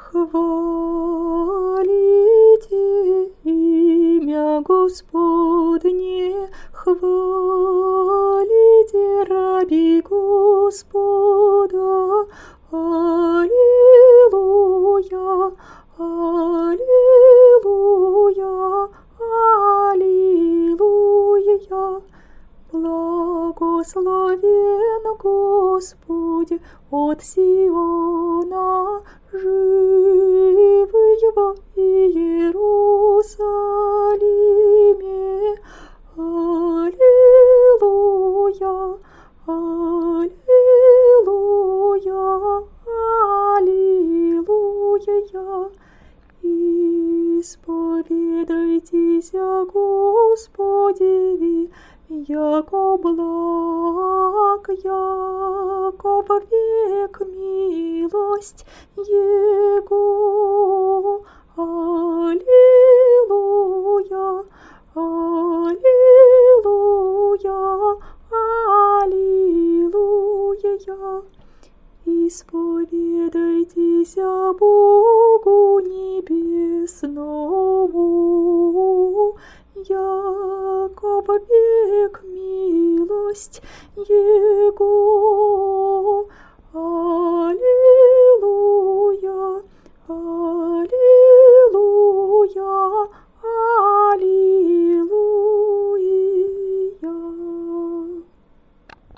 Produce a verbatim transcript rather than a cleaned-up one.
Хвалите имя Господне, хвалите раби Господа. Аллилуйя, аллилуйя, аллилуйя. Благословен Господь от Сиона, живый во Иерусалиме. Аллилуйя, аллилуйя, аллилуйя. Исповедайтесь Господи, яко благ, яко век милость Его. Аллилуйя, аллилуйя, аллилуйя. Исповедайтесь Богу небесному, яко век милость Его.